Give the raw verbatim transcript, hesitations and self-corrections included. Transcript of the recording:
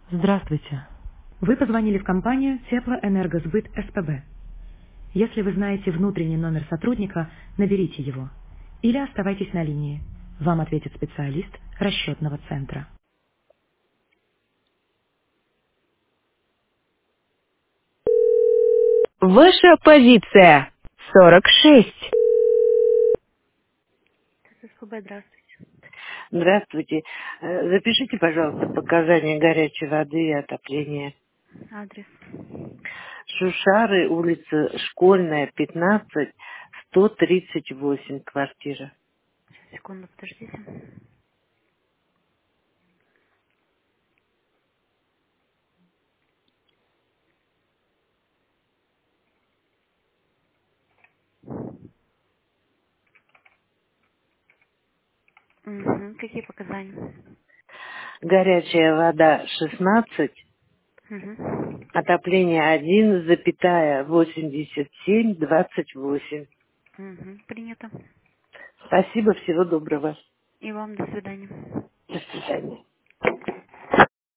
Здравствуйте. Вы позвонили в компанию Теплоэнергосбыт СПБ. Если вы знаете внутренний номер сотрудника, наберите его. Или оставайтесь на линии. Вам ответит специалист расчетного центра. Ваша позиция сорок шесть. СПБ, здравствуйте. Здравствуйте. Э, Запишите, пожалуйста, показания горячей воды и отопления. Адрес. Шушары, улица Школьная, пятнадцать, сто тридцать восемь, квартира. Сейчас, секунду, подождите. Мгм. Какие показания? Горячая вода шестнадцать, Мгм. отопление один, запятая восемьдесят семь, двадцать восемь. Мгм. Принято. Спасибо, всего доброго. И вам до свидания. До свидания.